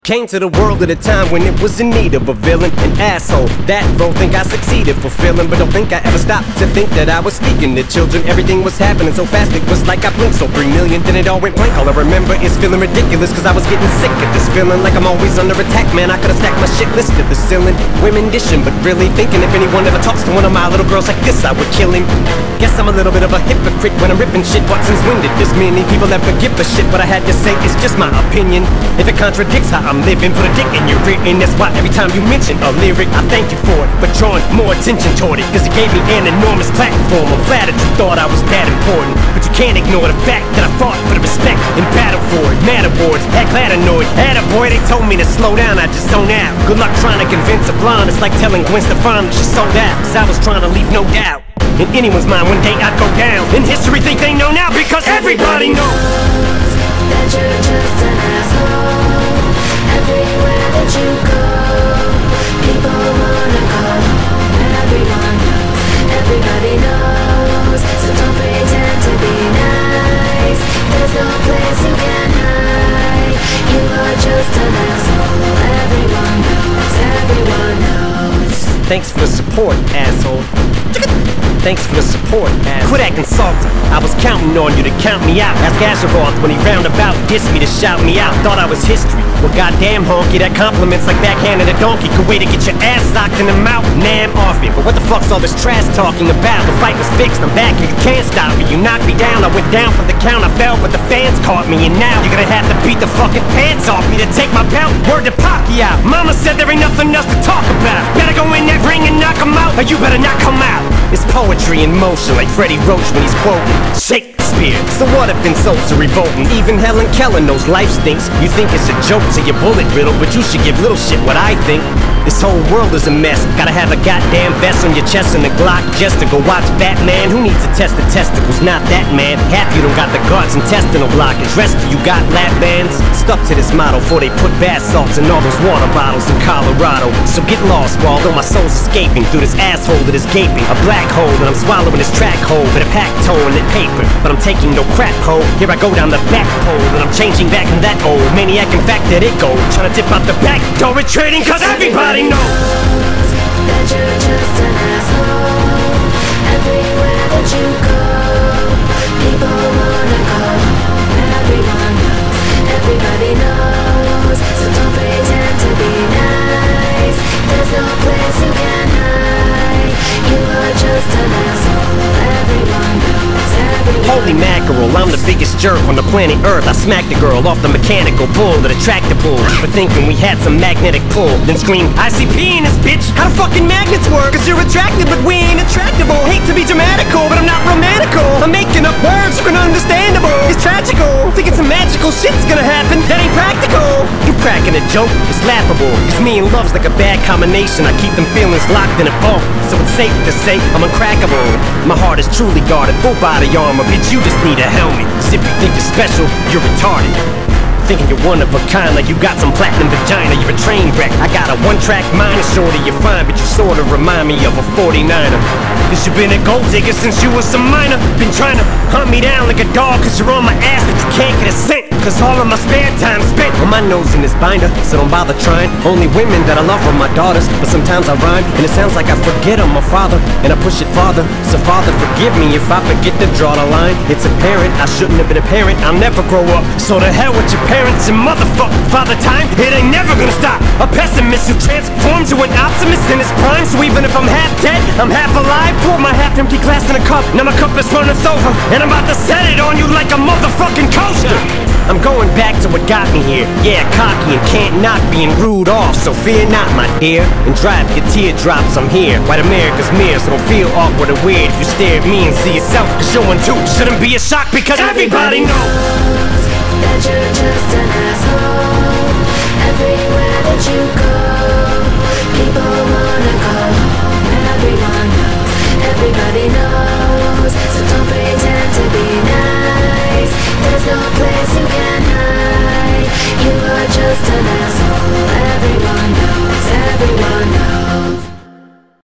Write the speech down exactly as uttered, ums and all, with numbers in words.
Came to the world at a time when it was in need of a villain, an asshole. That role think I succeeded fulfilling, but don't think I ever stopped to think that I was speaking to children. Everything was happening so fast it was like I blinked. So three million, then it all went blank. All I remember is feeling ridiculous, cause I was getting sick of this feeling like I'm always under attack. Man, I could've stacked my shit list to the ceiling. Women dishing, but really thinking if anyone ever talks to one of my little girls like this, I would kill him. Guess I'm a little bit of a hypocrite when I'm ripping shit. What since when did this many people ever give a shit? What I had to say is just my opinion. If it contradicts how I'm living, put a dick in your rear end. That's why every time you mention a lyric, I thank you for it, but drawing more attention toward it, cause it gave me an enormous platform. I'm flattered you thought I was that important, but you can't ignore the fact that I fought for the respect and battle for it. Mad awards, heck glad annoyed. Had a boy, they told me to slow down, I just zone out. Good luck trying to convince a blonde. It's like telling Gwen Stefani that she sold out, cause I was trying to leave no doubt in anyone's mind one day I'd go down. In history think they know now because everybody knows that you're just an asshole. Everywhere that you go, people wanna go home. Everyone knows, everybody knows. So don't pretend to be nice. There's no place you can hide. You are just an asshole. Everyone knows, everyone knows. Thanks for the support, asshole. Thanks for the support, asshole. Quit acting salty. I was counting on you to count me out. Ask Azeroth when he roundabout dissed me to shout me out. Thought I was history. Well, goddamn honky, that compliments like backhanded a donkey. Could wait to get your ass socked in the mouth. Nah, I'm off it. But what the fuck's all this trash talking about? The fight was fixed. I'm back and you can't stop me. You knocked me down. I went down for the count. I fell, but the fans caught me. And now you're gonna have to beat the fucking pants off me to take my belt. Word to Pacquiao. Mama said there ain't nothing else to talk about. Better go in that ring and knock him out, or you better not come out. It's poetry in motion, like Freddie Roach when he's quoting Shakespeare. So what if insults are revolting? Even Helen Keller knows life stinks. You think it's a joke to your bullet riddle, but you should give little shit what I think. This whole world is a mess. Gotta have a goddamn vest on your chest and a Glock just to go watch Batman. Who needs to test the testicles? Not that man. Half you don't got the guards intestinal blockage. Rest of you got lap bands. Stuck to this model before they put bath salts in all those water bottles in Colorado. So get lost, while although my soul's escaping through this asshole that is gaping. A black hole that I'm swallowing this track hole with a pack toe and that paper. But I'm taking no crap hole. Here I go down the back pole and I'm changing back in that old maniac. In fact, that it go. Trying to dip out the back door retreating cause everybody knows that you're just an asshole. Everywhere that you go, people wanna go home. Everyone knows, everybody knows. So don't pretend to be nice. There's no place you can hide. You are just an asshole. Everyone knows, everyone Holy mackerel, I'm the biggest jerk on the planet Earth. I smacked the girl off the mechanical bull that attracted bulls for thinking we had some magnetic pull. Then screamed, I C P in this bitch. How do fucking magnets work? Cause you're attracted but we ain't attractable. Hate to be dramatical, but I'm not romantical. I'm making up words for understandable. It's tragical, thinking some magical shit's gonna happen. That ain't practical. You cracking a joke, it's laughable. Cause me and love's like a bad combination. I keep them feelings locked in a vault, so it's safe to say I'm uncrackable. My heart is truly guarded, full body armor. Bitch, you just need a helmet. Cause if you think you're special, you're retarded. Thinking you're one of a kind, like you got some platinum vagina. You're a train wreck. I got a one-track mind, and shorty you're fine, but you sorta remind me of a forty-niner. Cause you been a gold digger since you was a minor. Been trying to hunt me down like a dog cause you're on my ass, but you can't get a cent. Cause all of my spare time spent on my nose in this binder. So don't bother trying. Only women that I love are my daughters. But sometimes I rhyme and it sounds like I forget I'm a father, and I push it farther. So father, forgive me if I forget to draw the line. It's apparent I shouldn't have been a parent. I'll never grow up, so to hell with your parents and motherfuck father time. It ain't never gonna stop. A pessimist who transforms to an optimist in his prime. So even if I'm half dead, I'm half alive. Pour my half empty glass in a cup. Now my cup is running over, and I'm about to set it on you like a motherfucking coaster. I'm going back to what got me here. Yeah, cocky and can't not being rude off. So fear not, my dear, and drive your teardrops. I'm here, white America's mirror, so don't feel awkward or weird if you stare at me and see yourself. Cause you're one too, shouldn't be a shock because everybody knows that you're just an asshole. Everywhere that you go, people wanna go home. Everyone knows, everybody knows. So don't pretend to be nice. There's no place you can hide. You are just an asshole. Everyone knows, everyone knows.